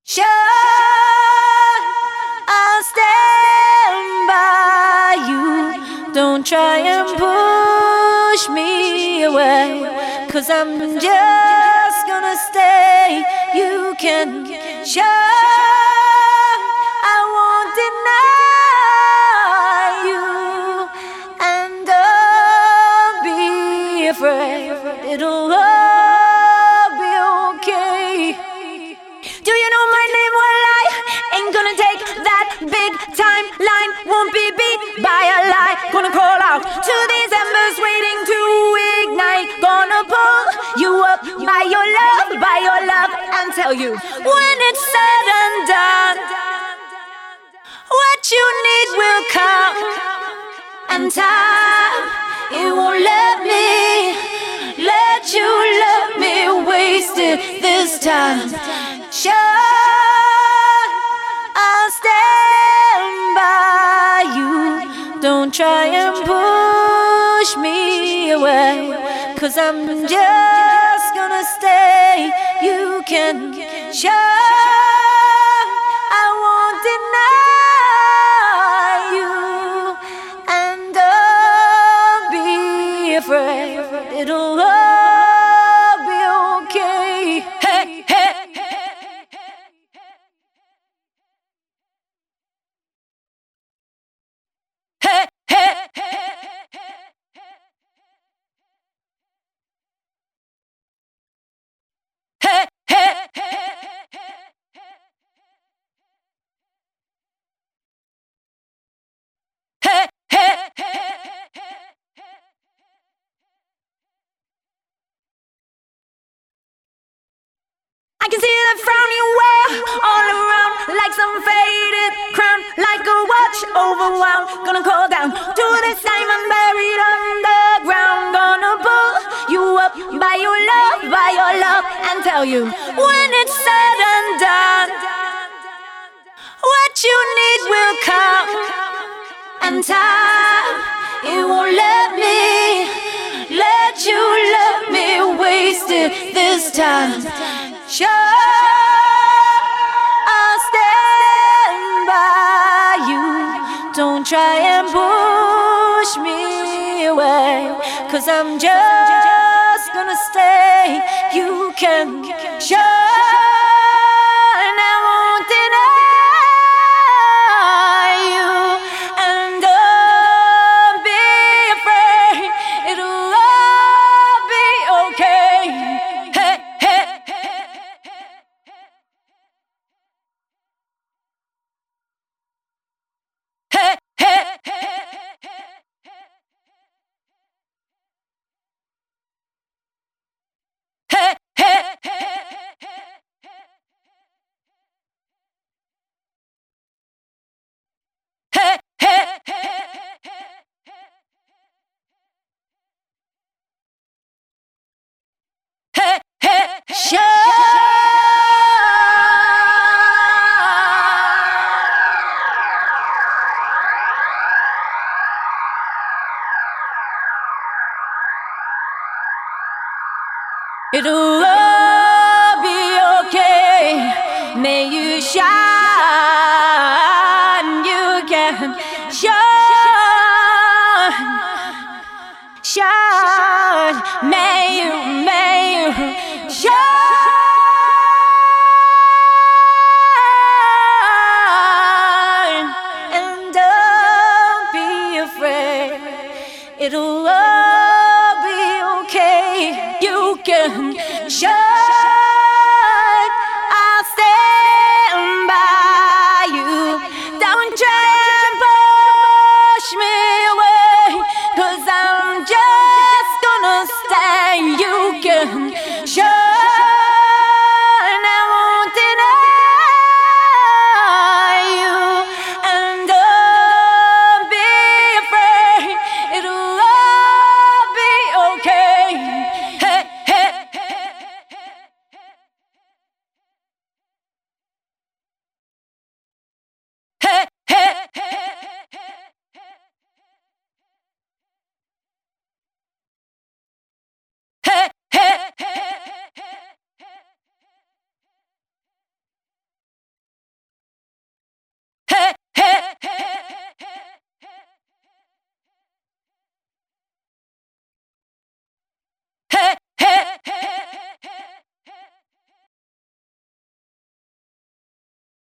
Sure, I'll stand by you. Don't try and push me away, 'cause I'm just gonna stay. You can sure, I won't deny you. And don't be afraid, it'll all be okay. Do you know my name? Well, I ain't gonna take that big timeline. Won't be beat by a lie. Gonna call out to these embers waiting to ignite. Gonna pull you up by your love, and tell you when it's said and done, what you need will come. And time, it won't let you let me waste it this time. Sure, I'll stand by you. Don't try and push me away, 'cause I'm just gonna stay. You can sure, I won't deny you. And don't be afraid, it'll all be okay. Hey, hey. I can see that frown you wear all around, like some faded crown, like a watch overwhelmed. Gonna call down to this diamond buried underground. Gonna pull you up by your love, and tell you when it's said and done, what you need will come. And time, it won't let you let me waste it this time. Sure, I'll stand by you. Don't try and push me away, 'cause I'm just gonna stay. You can sure.